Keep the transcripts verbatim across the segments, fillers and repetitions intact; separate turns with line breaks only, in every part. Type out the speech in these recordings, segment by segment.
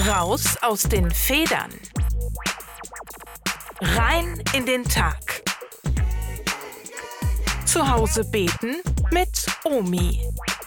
Raus aus den Federn. Rein in den Tag. Zu Hause beten mit Omi.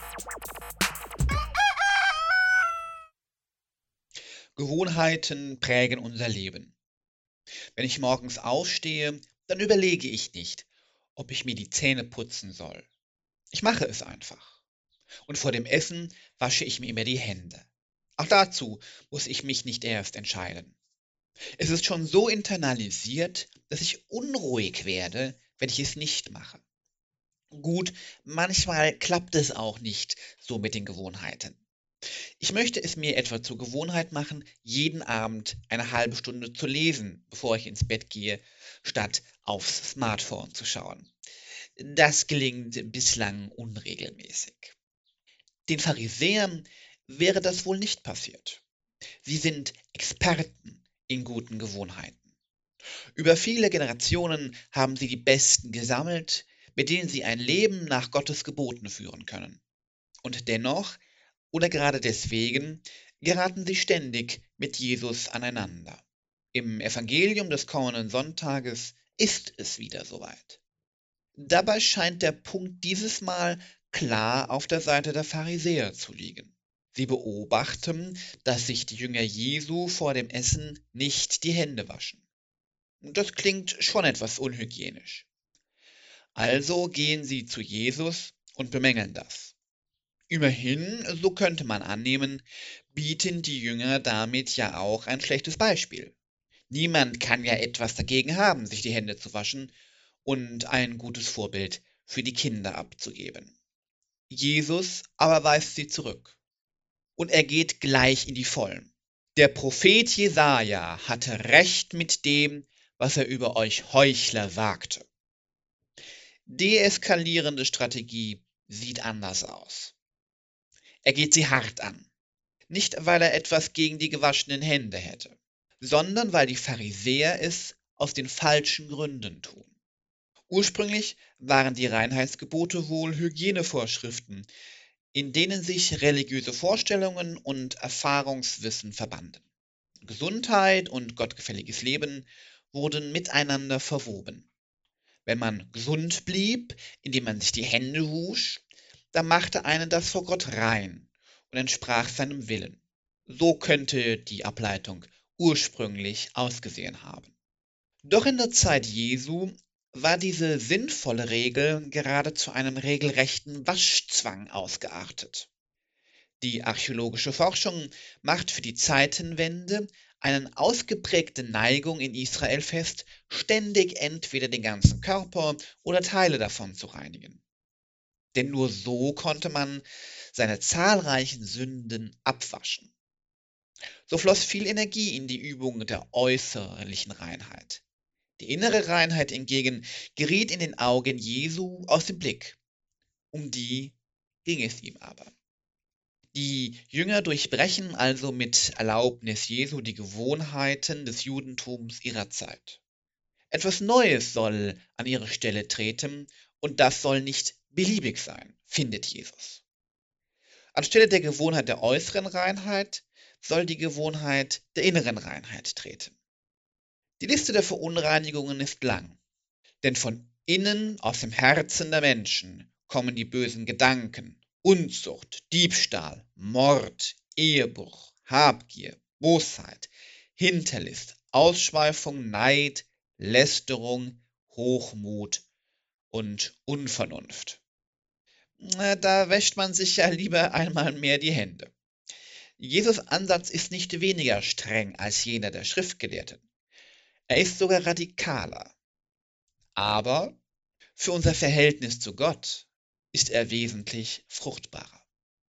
Gewohnheiten prägen unser Leben. Wenn ich morgens aufstehe, dann überlege ich nicht, ob ich mir die Zähne putzen soll. Ich mache es einfach. Und vor dem Essen wasche ich mir immer die Hände. Auch dazu muss ich mich nicht erst entscheiden. Es ist schon so internalisiert, dass ich unruhig werde, wenn ich es nicht mache. Gut, manchmal klappt es auch nicht so mit den Gewohnheiten. Ich möchte es mir etwa zur Gewohnheit machen, jeden Abend eine halbe Stunde zu lesen, bevor ich ins Bett gehe, statt aufs Smartphone zu schauen. Das gelingt bislang unregelmäßig. Den Pharisäern wäre das wohl nicht passiert. Sie sind Experten in guten Gewohnheiten. Über viele Generationen haben sie die Besten gesammelt, mit denen sie ein Leben nach Gottes Geboten führen können. Und dennoch, oder gerade deswegen, geraten sie ständig mit Jesus aneinander. Im Evangelium des kommenden Sonntages ist es wieder soweit. Dabei scheint der Punkt dieses Mal klar auf der Seite der Pharisäer zu liegen. Sie beobachten, dass sich die Jünger Jesu vor dem Essen nicht die Hände waschen. Das klingt schon etwas unhygienisch. Also gehen sie zu Jesus und bemängeln das. Immerhin, so könnte man annehmen, bieten die Jünger damit ja auch ein schlechtes Beispiel. Niemand kann ja etwas dagegen haben, sich die Hände zu waschen und ein gutes Vorbild für die Kinder abzugeben. Jesus aber weist sie zurück. Und er geht gleich in die Vollen. Der Prophet Jesaja hatte recht mit dem, was er über euch Heuchler sagte. Deeskalierende Strategie sieht anders aus. Er geht sie hart an. Nicht, weil er etwas gegen die gewaschenen Hände hätte, sondern weil die Pharisäer es aus den falschen Gründen tun. Ursprünglich waren die Reinheitsgebote wohl Hygienevorschriften, in denen sich religiöse Vorstellungen und Erfahrungswissen verbanden. Gesundheit und gottgefälliges Leben wurden miteinander verwoben. Wenn man gesund blieb, indem man sich die Hände wusch, dann machte einen das vor Gott rein und entsprach seinem Willen. So könnte die Ableitung ursprünglich ausgesehen haben. Doch in der Zeit Jesu war diese sinnvolle Regel gerade zu einem regelrechten Waschzwang ausgeartet. Die archäologische Forschung macht für die Zeitenwende eine ausgeprägte Neigung in Israel fest, ständig entweder den ganzen Körper oder Teile davon zu reinigen. Denn nur so konnte man seine zahlreichen Sünden abwaschen. So floss viel Energie in die Übung der äußerlichen Reinheit. Die innere Reinheit hingegen geriet in den Augen Jesu aus dem Blick. Um die ging es ihm aber. Die Jünger durchbrechen also mit Erlaubnis Jesu die Gewohnheiten des Judentums ihrer Zeit. Etwas Neues soll an ihre Stelle treten und das soll nicht beliebig sein, findet Jesus. Anstelle der Gewohnheit der äußeren Reinheit soll die Gewohnheit der inneren Reinheit treten. Die Liste der Verunreinigungen ist lang, denn von innen, aus dem Herzen der Menschen, kommen die bösen Gedanken, Unzucht, Diebstahl, Mord, Ehebruch, Habgier, Bosheit, Hinterlist, Ausschweifung, Neid, Lästerung, Hochmut und Unvernunft. Na, da wäscht man sich ja lieber einmal mehr die Hände. Jesus' Ansatz ist nicht weniger streng als jener der Schriftgelehrten. Er ist sogar radikaler. Aber für unser Verhältnis zu Gott ist er wesentlich fruchtbarer.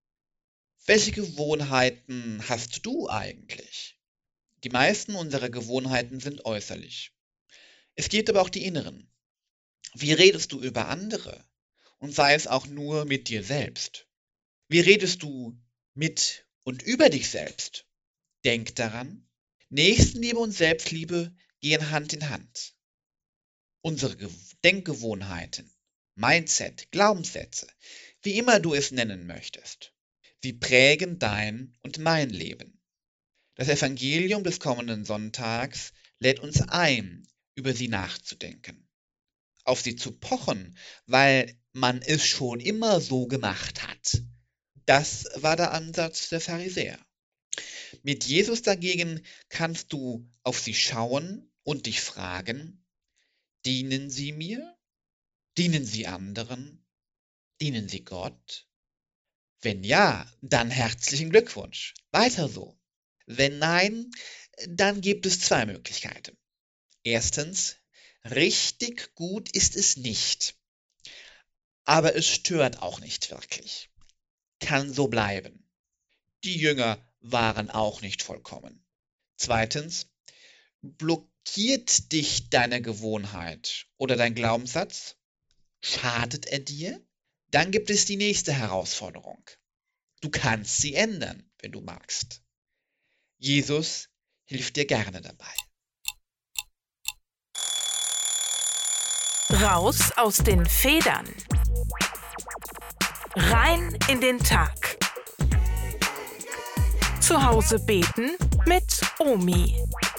Welche Gewohnheiten hast du eigentlich? Die meisten unserer Gewohnheiten sind äußerlich. Es gibt aber auch die inneren. Wie redest du über andere? Und sei es auch nur mit dir selbst. Wie redest du mit und über dich selbst? Denk daran, Nächstenliebe und Selbstliebe gehen Hand in Hand. Unsere Denkgewohnheiten, Mindset, Glaubenssätze, wie immer du es nennen möchtest, sie prägen dein und mein Leben. Das Evangelium des kommenden Sonntags lädt uns ein, über sie nachzudenken, auf sie zu pochen, weil man es schon immer so gemacht hat. Das war der Ansatz der Pharisäer. Mit Jesus dagegen kannst du auf sie schauen und dich fragen: Dienen sie mir? Dienen sie anderen? Dienen sie Gott? Wenn ja, dann herzlichen Glückwunsch. Weiter so. Wenn nein, dann gibt es zwei Möglichkeiten. Erstens, richtig gut ist es nicht, aber es stört auch nicht wirklich. Kann so bleiben. Die Jünger waren auch nicht vollkommen. Zweitens, blockiert dich deine Gewohnheit oder dein Glaubenssatz? Schadet er dir? Dann gibt es die nächste Herausforderung. Du kannst sie ändern, wenn du magst. Jesus hilft dir gerne dabei.
Raus aus den Federn. Rein in den Tag. Zu Hause beten mit Omi.